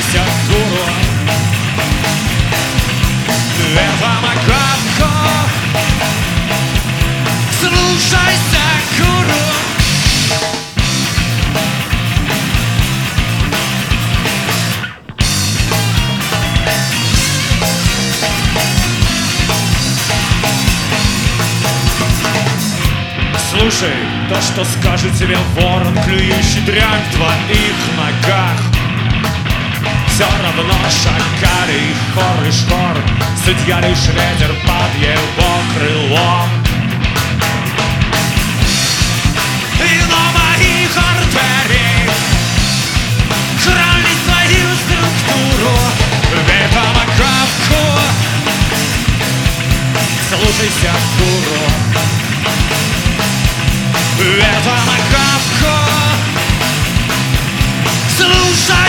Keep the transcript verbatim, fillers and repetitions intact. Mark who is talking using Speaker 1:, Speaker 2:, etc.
Speaker 1: слушайся гуру. Это Макапко. Слушайся гуру. Слушай то, что скажет тебе ворон, клюющий дрянь в твоих ногах. Все равно шагали хор и шхор, судья лишь ветер под его крылом. И на моих артерий крали свою структуру. Это Макапко. Слушайся гуру. Это Макапко. Слушай.